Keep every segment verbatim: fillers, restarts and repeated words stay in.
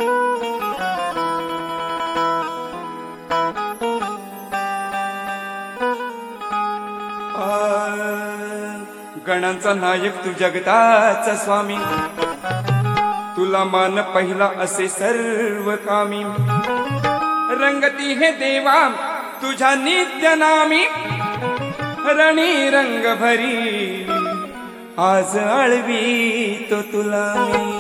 गणांचा नायक तू जगताचा स्वामी, तुला मान पहिला असे सर्व कामी। रंगती हे देवा तुझ्या नित्य नामी, रणी रंग भरी आज आळवी तो तुला मी।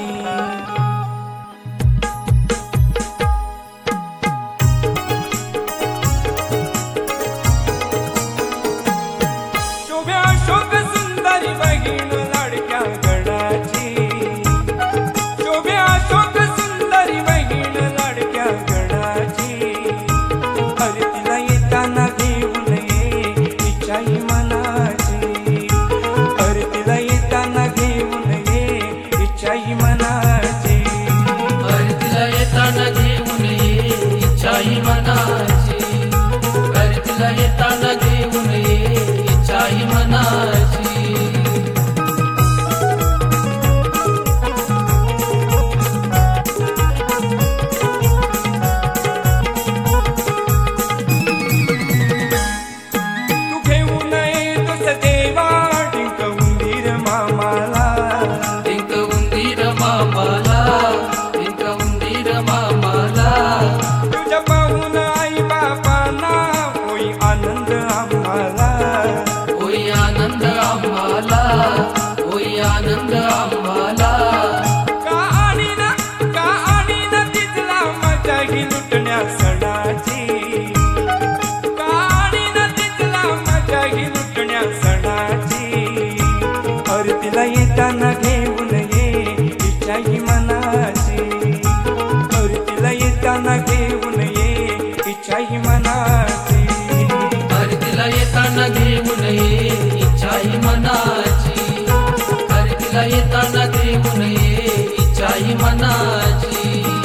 आनंद आम्हाला का आणि ना का आणि ना तिथला मजा ही लुटण्या सणाची, का आणि ना तिथला मजा ही लुटण्या सणाची। आरतीला येताना घेऊन ये इच्छा ही मनाची, आरतीला येताना घेऊन ये इच्छा ही मनाची, आरतीला येताना घेऊन ये इच्छा ही मनाची, आरतीला येताना घेऊन ये इच्छा ही मनाची।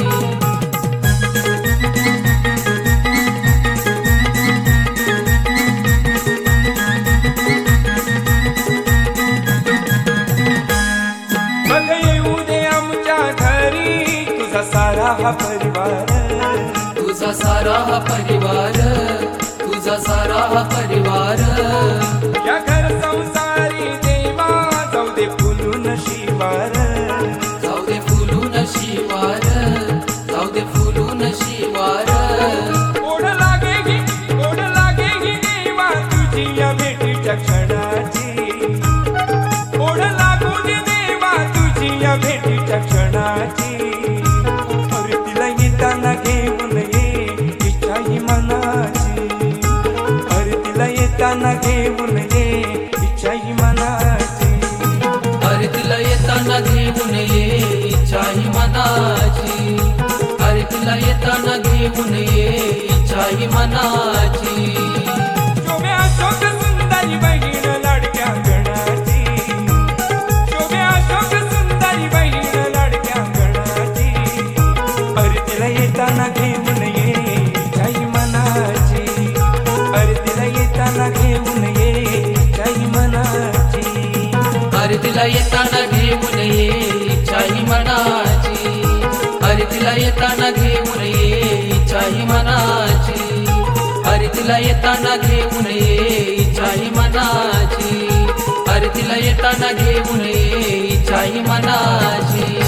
बघ येऊ दे आमच्या घरी तुझा सारा हा परिवार, तुझा सारा हा परिवार, तुझा सारा हा परिवार। या घर संसारी देवा जाऊ दे फुलून शिवार, जाऊ दे फुलून शिवार, जाऊ दे फुलून शिवार। ओढ लागे गी ओढ लागे गी देवा तुझी या भेटीच्या क्षणाची, ओढ लागू दे देवा तुझी या भेटीच्या क्षणाची। आरतीला येताना घेऊन ये इच्छा ही मनाची, आरतीला येताना घेऊन ये इच्छा ही मनाची, आरतीला येताना घेऊन ये इच्छा ही मनाची, आरतीला येताना घेऊन ये इच्छा ही मनाची। शोभे अशोक सुंदरी बहीण लाडक्या गणाची, शोभे अशोक सुंदरी बहीण लाडक्या गणाची। आरतीला येताना घेऊन ये इच्छा ही मनाची, आरतीला येताना घेऊन ये इच्छा ही मनाची, आरतीला येताना घेऊन ये इच्छा ही मनाची, आरतीला येताना घेऊन ये इच्छा ही मनाची, आरतीला येताना घेऊन ये इच्छा ही मनाची, आरतीला येताना घेऊन ये इच्छा ही मनाची।